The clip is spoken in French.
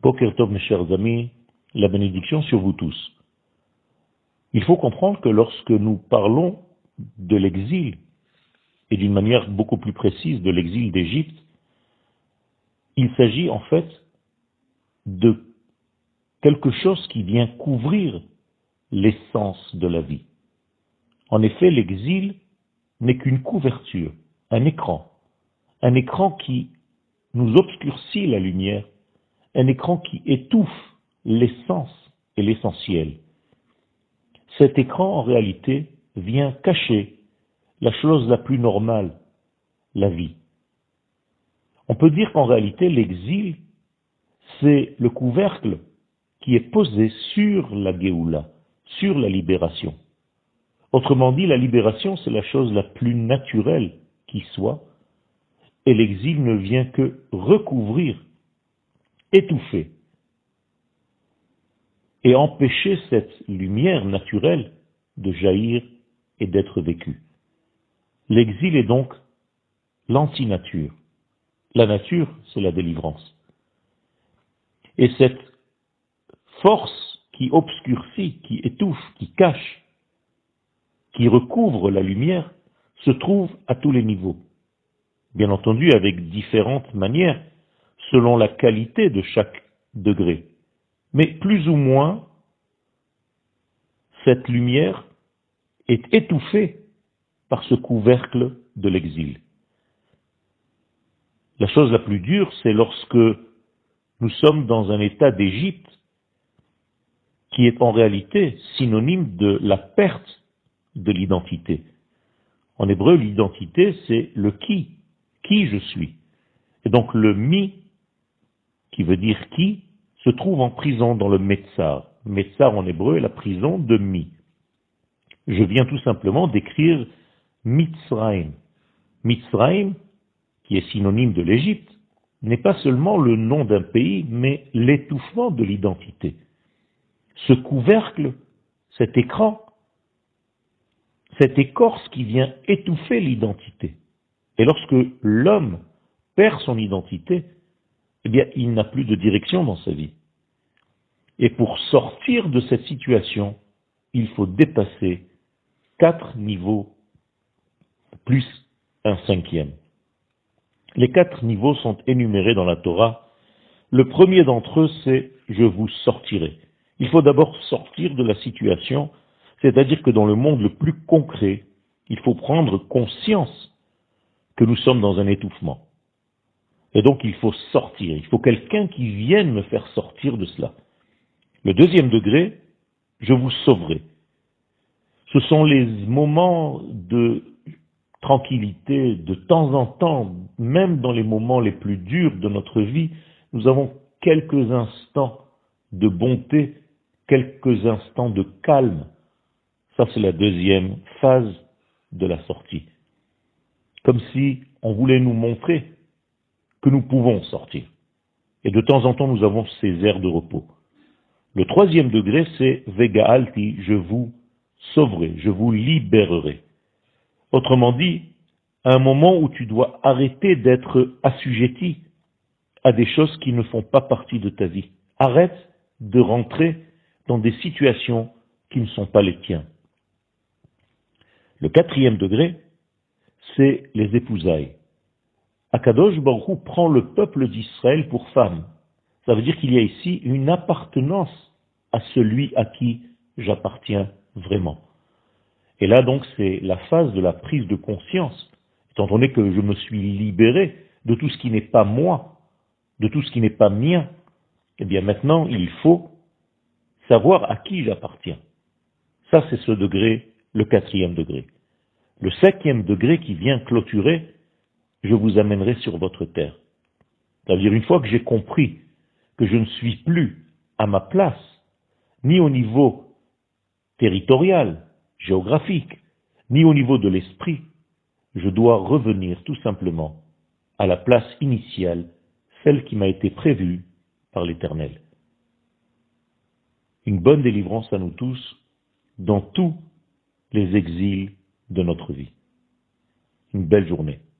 Boker Tov, mes chers amis, la bénédiction sur vous tous. Il faut comprendre que lorsque nous parlons de l'exil, et d'une manière beaucoup plus précise de l'exil d'Égypte, il s'agit en fait de quelque chose qui vient couvrir l'essence de la vie. En effet, l'exil n'est qu'une couverture, un écran qui nous obscurcit la lumière, un écran qui étouffe l'essence et l'essentiel. Cet écran, en réalité, vient cacher la chose la plus normale, la vie. On peut dire qu'en réalité, l'exil, c'est le couvercle qui est posé sur la Géoula, sur la libération. Autrement dit, la libération, c'est la chose la plus naturelle qui soit, et l'exil ne vient que recouvrir, étouffer, et empêcher cette lumière naturelle de jaillir et d'être vécue. L'exil est donc l'antinature. La nature, c'est la délivrance. Et cette force qui obscurcit, qui étouffe, qui cache, qui recouvre la lumière, se trouve à tous les niveaux. Bien entendu, avec différentes manières, selon la qualité de chaque degré. Mais plus ou moins, cette lumière est étouffée par ce couvercle de l'exil. La chose la plus dure, c'est lorsque nous sommes dans un état d'Égypte qui est en réalité synonyme de la perte de l'identité. En hébreu, l'identité, c'est le qui je suis. Et donc le mi, qui veut dire qui, se trouve en prison dans le Metzar. Metzar en hébreu est la prison de mi. Je viens tout simplement d'écrire Mitzrayim. Mitzrayim, qui est synonyme de l'Égypte, n'est pas seulement le nom d'un pays, mais l'étouffement de l'identité. Ce couvercle, cet écran, cette écorce qui vient étouffer l'identité. Et lorsque l'homme perd son identité, eh bien, il n'a plus de direction dans sa vie. Et pour sortir de cette situation, il faut dépasser 4 niveaux, plus un 5e. Les 4 niveaux sont énumérés dans la Torah. Le premier d'entre eux, c'est « je vous sortirai ». Il faut d'abord sortir de la situation, c'est-à-dire que dans le monde le plus concret, il faut prendre conscience que nous sommes dans un étouffement. Et donc il faut sortir, il faut quelqu'un qui vienne me faire sortir de cela. Le deuxième degré, je vous sauverai. Ce sont les moments de tranquillité, de temps en temps, même dans les moments les plus durs de notre vie, nous avons quelques instants de bonté, quelques instants de calme. Ça, c'est la deuxième phase de la sortie. Comme si on voulait nous montrer que nous pouvons sortir. Et de temps en temps, nous avons ces airs de repos. Le troisième degré, c'est Vega'alti, je vous sauverai, je vous libérerai. Autrement dit, à un moment où tu dois arrêter d'être assujetti à des choses qui ne font pas partie de ta vie. Arrête de rentrer dans des situations qui ne sont pas les tiens. Le quatrième degré, c'est les épousailles. Akadosh Baruch Hu prend le peuple d'Israël pour femme. Ça veut dire qu'il y a ici une appartenance à celui à qui j'appartiens vraiment. Et là donc c'est la phase de la prise de conscience, étant donné que je me suis libéré de tout ce qui n'est pas moi, de tout ce qui n'est pas mien. Eh bien maintenant il faut savoir à qui j'appartiens. Ça c'est ce degré, le quatrième degré. Le cinquième degré qui vient clôturer, je vous amènerai sur votre terre. C'est-à-dire une fois que j'ai compris que je ne suis plus à ma place, ni au niveau territorial, géographique, ni au niveau de l'esprit, je dois revenir tout simplement à la place initiale, celle qui m'a été prévue par l'Éternel. Une bonne délivrance à nous tous dans tous les exils de notre vie. Une belle journée.